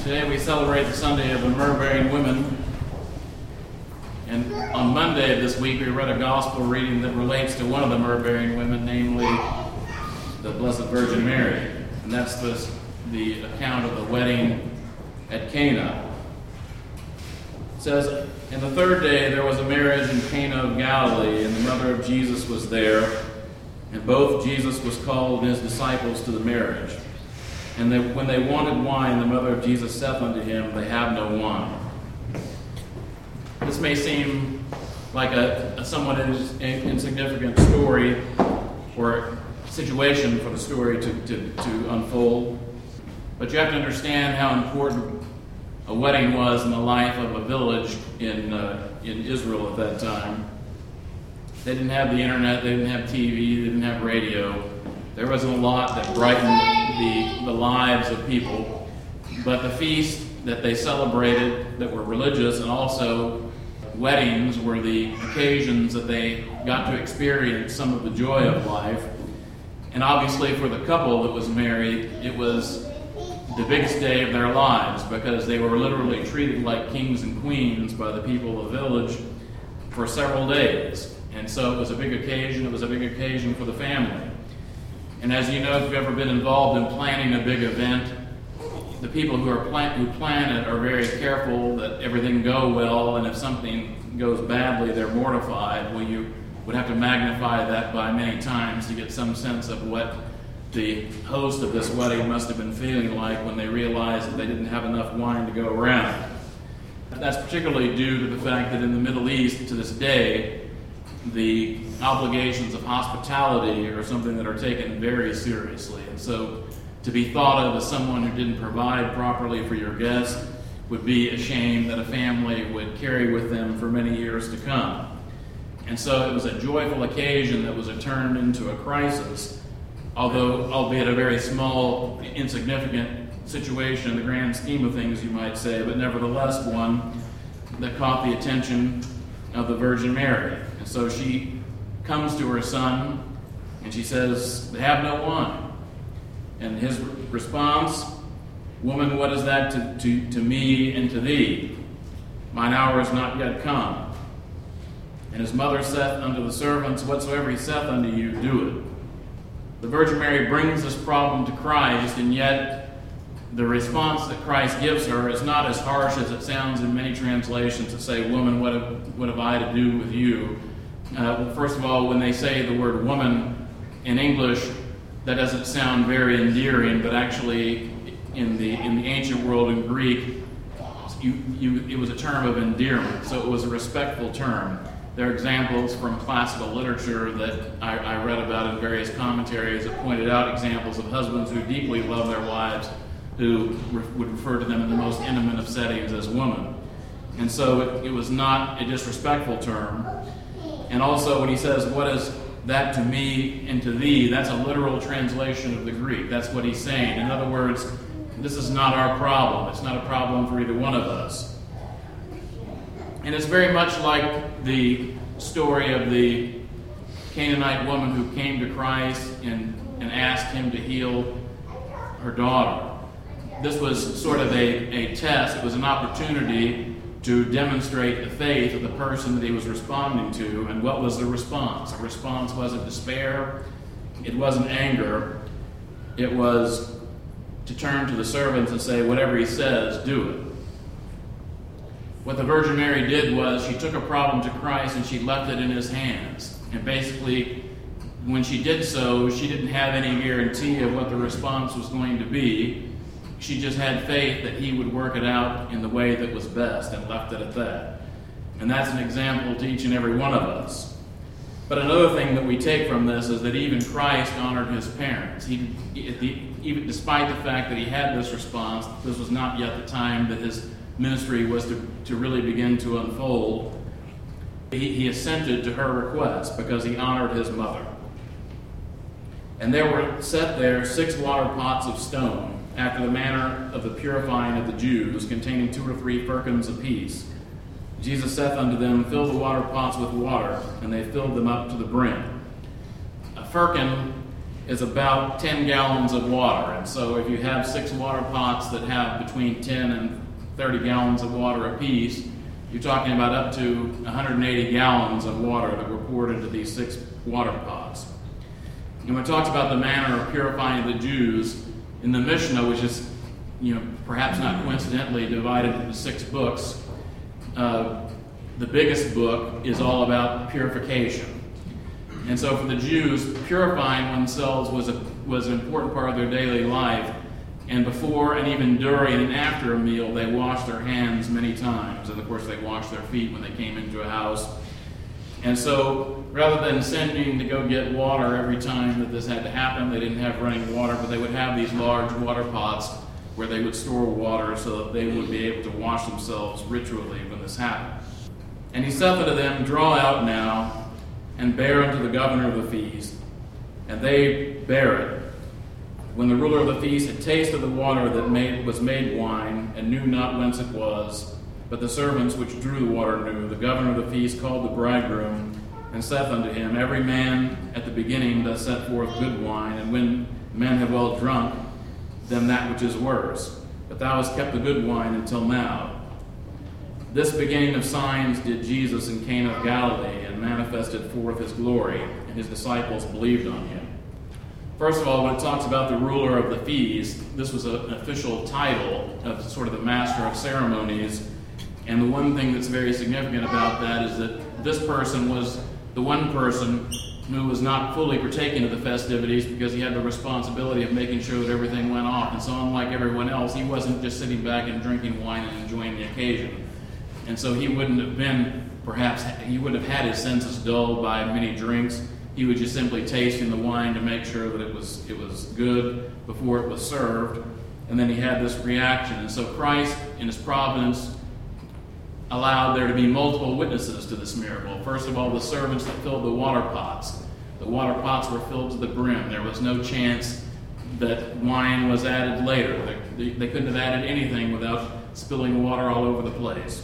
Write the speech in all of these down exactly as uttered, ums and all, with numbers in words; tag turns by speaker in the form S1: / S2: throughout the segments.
S1: Today we celebrate the Sunday of the Myrrh-bearing women. And on Monday of this week we read a gospel reading that relates to one of the myrrh-bearing women, namely the Blessed Virgin Mary. And that's the, the account of the wedding at Cana. It says, "In the third day there was a marriage in Cana of Galilee, and the mother of Jesus was there. And both Jesus was called and his disciples to the marriage. And they, when they wanted wine, the mother of Jesus saith unto him, They have no wine." This may seem like a, a somewhat in, insignificant story or situation for the story to, to, to unfold. But you have to understand how important a wedding was in the life of a village in, uh, in Israel at that time. They didn't have the internet, they didn't have T V, they didn't have radio. There wasn't a lot that brightened the, the lives of people. But the feast that they celebrated that were religious, and also weddings, were the occasions that they got to experience some of the joy of life. And obviously for the couple that was married, it was the biggest day of their lives, because they were literally treated like kings and queens by the people of the village for several days. And so it was a big occasion. It was a big occasion for the family. And as you know, if you've ever been involved in planning a big event, the people who are plan- who plan it are very careful that everything go well, and if something goes badly, they're mortified. Well, you would have to magnify that by many times to get some sense of what the host of this wedding must have been feeling like when they realized that they didn't have enough wine to go around. That's particularly due to the fact that in the Middle East, to this day, the obligations of hospitality are something that are taken very seriously. And so to be thought of as someone who didn't provide properly for your guests would be a shame that a family would carry with them for many years to come. And so it was a joyful occasion that was turned into a crisis, although albeit a very small, insignificant situation in the grand scheme of things, you might say, but nevertheless one that caught the attention of the Virgin Mary. And so she comes to her son and she says, "They have no wine." And his response, "Woman, what is that to, to, to me and to thee? Mine hour is not yet come." And his mother saith unto the servants, "Whatsoever he saith unto you, do it." The Virgin Mary brings this problem to Christ, and yet the response that Christ gives her is not as harsh as it sounds in many translations that say, "Woman, what have, what have I to do with you?" Uh, first of all, when they say the word woman in English, that doesn't sound very endearing, but actually in the in the ancient world in Greek, you, you, it was a term of endearment, so it was a respectful term. There are examples from classical literature that I, I read about in various commentaries that pointed out examples of husbands who deeply love their wives, who re- would refer to them in the most intimate of settings as woman. And so it, it was not a disrespectful term. And also when he says, "What is that to me and to thee?" that's a literal translation of the Greek. That's what he's saying. In other words, this is not our problem. It's not a problem for either one of us. And it's very much like the story of the Canaanite woman who came to Christ and, and asked him to heal her daughter. This was sort of a, a test. It was an opportunity to demonstrate the faith of the person that he was responding to. And what was the response? The response wasn't despair. It wasn't anger. It was to turn to the servants and say, "Whatever he says, do it." What the Virgin Mary did was she took a problem to Christ and she left it in his hands. And basically, when she did so, she didn't have any guarantee of what the response was going to be. She just had faith that he would work it out in the way that was best, and left it at that. And that's an example to each and every one of us. But another thing that we take from this is that even Christ honored his parents. He, even despite the fact that he had this response, this was not yet the time that his ministry was to, to really begin to unfold. He, he assented to her request because he honored his mother. And there were set there six water pots of stone, after the manner of the purifying of the Jews, containing two or three firkins apiece. Jesus saith unto them, "Fill the water pots with water," and they filled them up to the brim. A firkin is about ten gallons of water. And so if you have six water pots that have between ten and thirty gallons of water apiece, you're talking about up to one hundred eighty gallons of water that were poured into these six water pots. And when it talks about the manner of purifying the Jews, in the Mishnah, which is, you know, perhaps not coincidentally divided into six books, uh, the biggest book is all about purification. And so for the Jews, purifying themselves was a, was an important part of their daily life. And before and even during and after a meal, they washed their hands many times. And of course, they washed their feet when they came into a house. And so rather than sending to go get water every time that this had to happen, they didn't have running water, but they would have these large water pots where they would store water so that they would be able to wash themselves ritually when this happened. And he said unto them, Draw out now, and bear unto the governor of the feast. And they bare it. When the ruler of the feast had tasted the water that made, was made wine, and knew not whence it was, but the servants which drew the water knew, the governor of the feast called the bridegroom, and saith unto him, Every man at the beginning doth set forth good wine, and when men have well drunk, then that which is worse. But thou hast kept the good wine until now. This beginning of signs did Jesus in Cana of Galilee, and manifested forth his glory, and his disciples believed on him. First of all, when it talks about the ruler of the feast, this was a, an official title of sort of the master of ceremonies. And the one thing that's very significant about that is that this person was the one person who was not fully partaking of the festivities because he had the responsibility of making sure that everything went off. And so unlike everyone else, he wasn't just sitting back and drinking wine and enjoying the occasion. And so he wouldn't have been, perhaps, he would have had his senses dulled by many drinks. He was just simply tasting the wine to make sure that it was it was good before it was served. And then he had this reaction. And so Christ, in his providence, allowed there to be multiple witnesses to this miracle. First of all, the servants that filled the water pots. The water pots were filled to the brim. There was no chance that wine was added later. They, they couldn't have added anything without spilling water all over the place.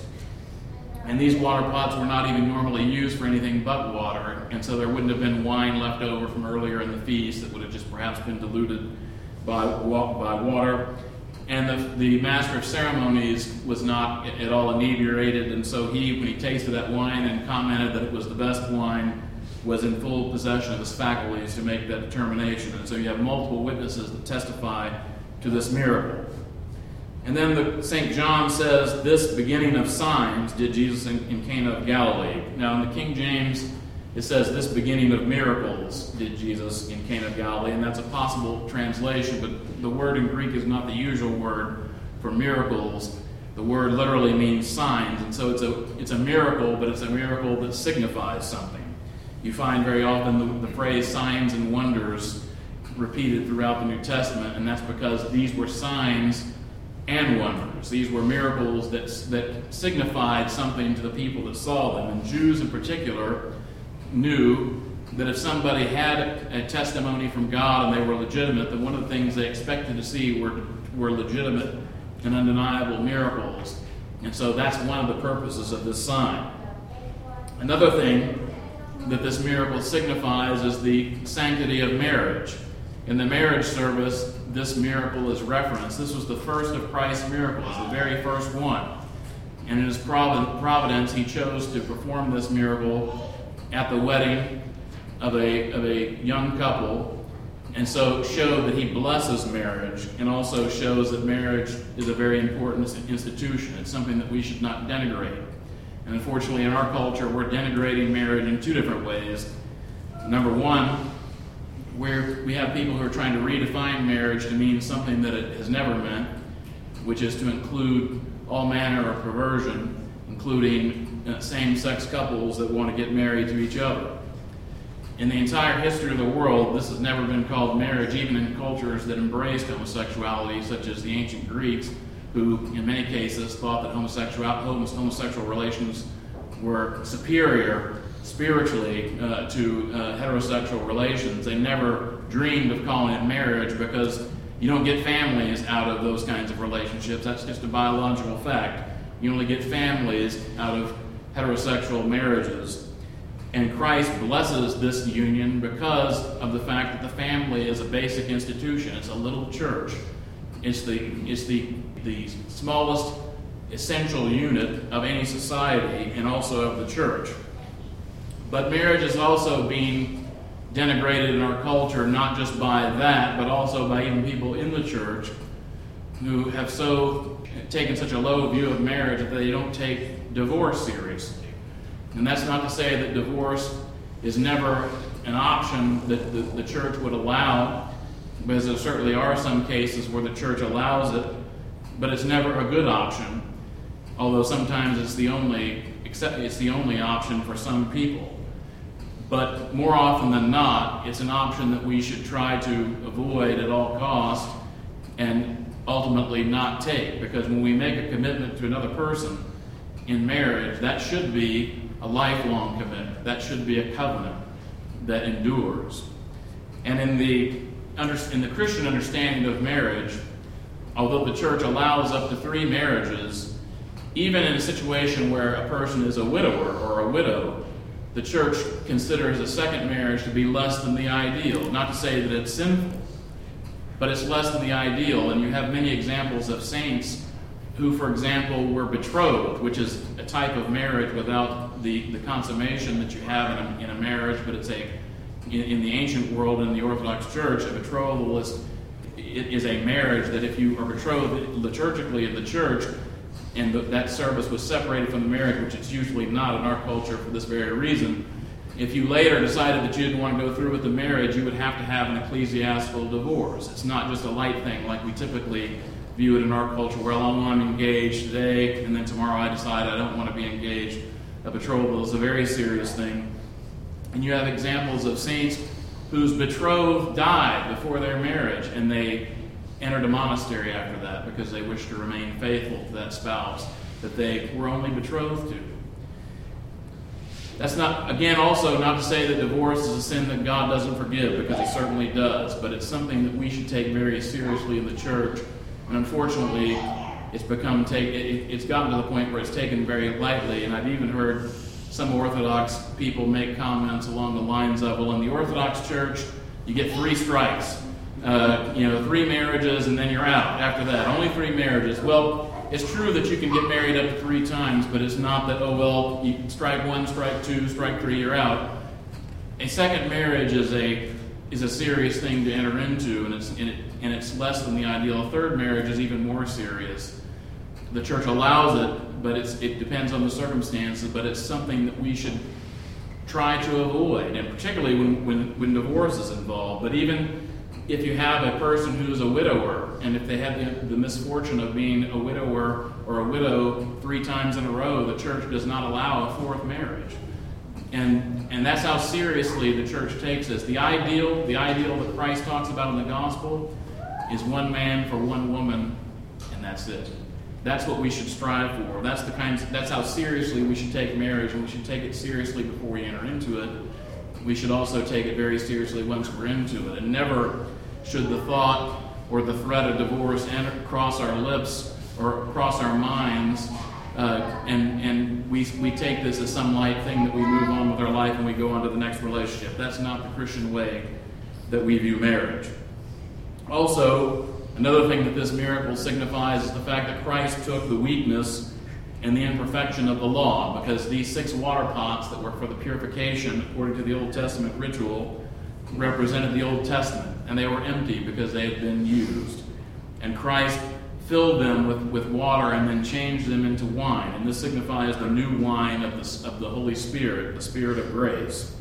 S1: And these water pots were not even normally used for anything but water, and so there wouldn't have been wine left over from earlier in the feast that would have just perhaps been diluted by, by water. And the, the master of ceremonies was not at all inebriated, and so he, when he tasted that wine and commented that it was the best wine, was in full possession of his faculties to make that determination. And so you have multiple witnesses that testify to this miracle. And then the, Saint John says, This beginning of signs did Jesus in, in Cana of Galilee. Now in the King James, it says, This beginning of miracles did Jesus in Cana of Galilee. And that's a possible translation, but the word in Greek is not the usual word for miracles. The word literally means signs. And so it's a, it's a miracle, but it's a miracle that signifies something. You find very often the, the phrase signs and wonders repeated throughout the New Testament, and that's because these were signs and wonders. These were miracles that, that signified something to the people that saw them. And Jews in particular knew that if somebody had a testimony from God and they were legitimate, then one of the things they expected to see were, were legitimate and undeniable miracles. And so that's one of the purposes of this sign. Another thing that this miracle signifies is the sanctity of marriage. In the marriage service, this miracle is referenced. This was the first of Christ's miracles, the very first one. And in his providence, he chose to perform this miracle at the wedding of a, of a young couple, and so show that he blesses marriage, and also shows that marriage is a very important institution. It's something that we should not denigrate. And unfortunately, in our culture, we're denigrating marriage in two different ways. Number one, where we have people who are trying to redefine marriage to mean something that it has never meant, which is to include all manner of perversion, including same-sex couples that want to get married to each other. In the entire history of the world, this has never been called marriage, even in cultures that embraced homosexuality, such as the ancient Greeks, who in many cases thought that homosexual, homosexual relations were superior spiritually uh, to uh, heterosexual relations. They never dreamed of calling it marriage because you don't get families out of those kinds of relationships. That's just a biological fact. You only get families out of heterosexual marriages. And Christ blesses this union because of the fact that the family is a basic institution. It's a little church. It's the, it's the, the smallest essential unit of any society and also of the church. But marriage is also being denigrated in our culture, not just by that, but also by even people in the church who have so taken such a low view of marriage that they don't take divorce seriously. And that's not to say that divorce is never an option that the, the church would allow, because there certainly are some cases where the church allows it, but it's never a good option, although sometimes it's the only, except it's the only option for some people. But more often than not, it's an option that we should try to avoid at all costs and ultimately not take, because when we make a commitment to another person in marriage, that should be a lifelong commitment. That should be a covenant that endures. And in the in the Christian understanding of marriage, although the church allows up to three marriages, even in a situation where a person is a widower or a widow, the church considers a second marriage to be less than the ideal. Not to say that it's sinful, but it's less than the ideal. And you have many examples of saints who, for example, were betrothed, which is a type of marriage without the, the consummation that you have in a, in a marriage, but it's a, in, in the ancient world, in the Orthodox Church, a betrothal is, is a marriage that if you are betrothed liturgically in the church, and the, that service was separated from the marriage, which it's usually not in our culture for this very reason, if you later decided that you didn't want to go through with the marriage, you would have to have an ecclesiastical divorce. It's not just a light thing like we typically view it in our culture, where well, I'm engaged today, and then tomorrow I decide I don't want to be engaged. A betrothal is a very serious thing. And you have examples of saints whose betrothed died before their marriage, and they entered a monastery after that because they wished to remain faithful to that spouse that they were only betrothed to. That's not, again, also not to say that divorce is a sin that God doesn't forgive, because He certainly does, but it's something that we should take very seriously in the church. And unfortunately, it's become take, it, it's gotten to the point where it's taken very lightly. And I've even heard some Orthodox people make comments along the lines of, well, in the Orthodox Church, you get three strikes. Uh, you know, three marriages and then you're out after that. Only three marriages. Well, it's true that you can get married up to three times, but it's not that, oh, well, you strike one, strike two, strike three, you're out. A second marriage is a is a serious thing to enter into, and it's and, it, and it's less than the ideal. A third marriage is even more serious. The church allows it, but it's it depends on the circumstances, but it's something that we should try to avoid, and particularly when, when, when divorce is involved. But even if you have a person who's a widower, and if they have the, the misfortune of being a widower or a widow three times in a row, the church does not allow a fourth marriage. And and that's how seriously the church takes this. The ideal, the ideal that Christ talks about in the gospel is one man for one woman, and that's it. That's what we should strive for. That's the kinds. That's how seriously we should take marriage, and we should take it seriously before we enter into it. We should also take it very seriously once we're into it. And never should the thought or the threat of divorce enter, cross our lips or cross our minds, uh, and and we we take this as some light thing that we move on with our life and we go on to the next relationship. That's not the Christian way that we view marriage. Also, another thing that this miracle signifies is the fact that Christ took the weakness and the imperfection of the law, because these six water pots that were for the purification, according to the Old Testament ritual, represented the Old Testament, and they were empty because they had been used. And Christ filled them with, with water and then changed them into wine, and this signifies the new wine of the, of the Holy Spirit, the Spirit of grace.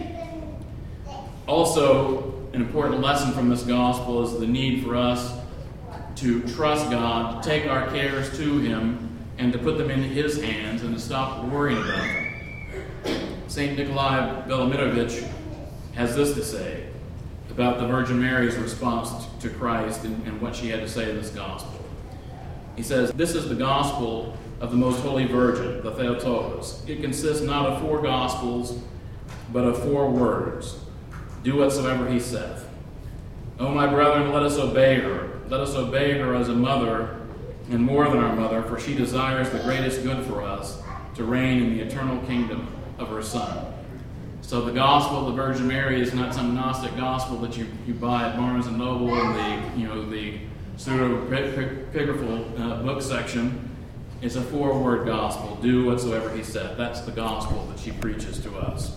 S1: Also, an important lesson from this gospel is the need for us to trust God, to take our cares to Him, and to put them in His hands and to stop worrying about them. Saint Nikolai Velimirovich has this to say about the Virgin Mary's response to Christ and, and what she had to say in this gospel. He says, "This is the gospel of the Most Holy Virgin, the Theotokos. It consists not of four gospels, but of four words. Do whatsoever He saith. O my brethren, let us obey her. Let us obey her as a mother, and more than our mother, for she desires the greatest good for us, to reign in the eternal kingdom of her Son." So the gospel of the Virgin Mary is not some Gnostic gospel that you, you buy at Barnes and Noble in the, you know, the pseudepigraphal uh, book section. It's a four-word gospel. Do whatsoever he said. That's the gospel that she preaches to us.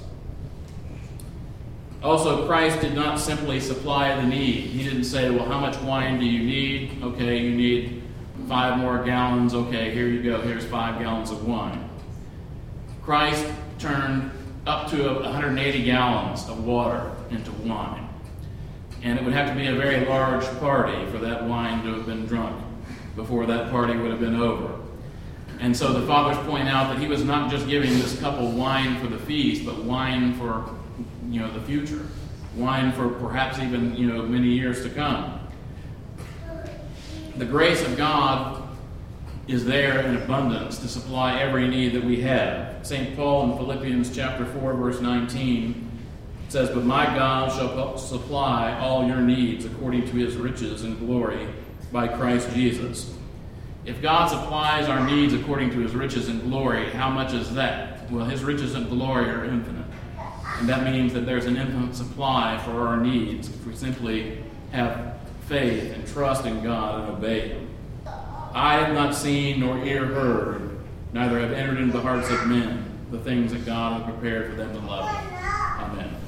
S1: Also, Christ did not simply supply the need. He didn't say, well, how much wine do you need? Okay, you need five more gallons. Okay, here you go. Here's five gallons of wine. Christ turned up to one hundred eighty gallons of water into wine. And it would have to be a very large party for that wine to have been drunk before that party would have been over. And so the fathers point out that he was not just giving this couple wine for the feast, but wine for, you know, the future. Wine for perhaps even, you know, many years to come. The grace of God is there in abundance to supply every need that we have. Saint Paul in Philippians chapter four, verse nineteen says, "But my God shall supply all your needs according to his riches and glory by Christ Jesus." If God supplies our needs according to his riches and glory, how much is that? Well, his riches and glory are infinite. And that means that there's an infinite supply for our needs if we simply have faith and trust in God and obey him. "I have not seen nor ear heard, neither have entered into the hearts of men the things that God has prepared for them that love him."